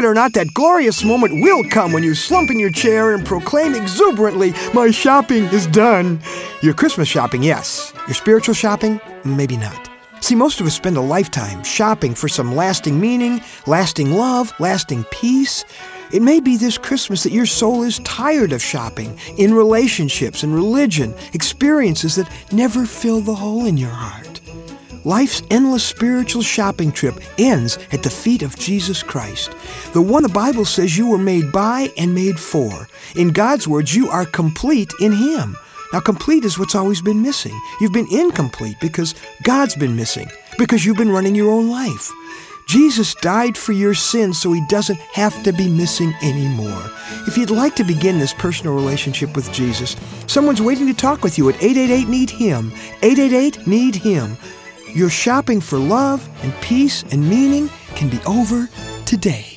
it or not, that glorious moment will come when you slump in your chair and proclaim exuberantly, "My shopping is done." Your Christmas shopping, yes. Your spiritual shopping, maybe not. See, most of us spend a lifetime shopping for some lasting meaning, lasting love, lasting peace. It may be this Christmas that your soul is tired of shopping in relationships and religion, experiences that never fill the hole in your heart. Life's endless spiritual shopping trip ends at the feet of Jesus Christ, the one the Bible says you were made by and made for. In God's words, you are complete in Him. Now, complete is what's always been missing. You've been incomplete because God's been missing, because you've been running your own life. Jesus died for your sins so He doesn't have to be missing anymore. If you'd like to begin this personal relationship with Jesus, someone's waiting to talk with you at 888-NEED-HIM, 888-NEED-HIM. Your shopping for love and peace and meaning can be over today.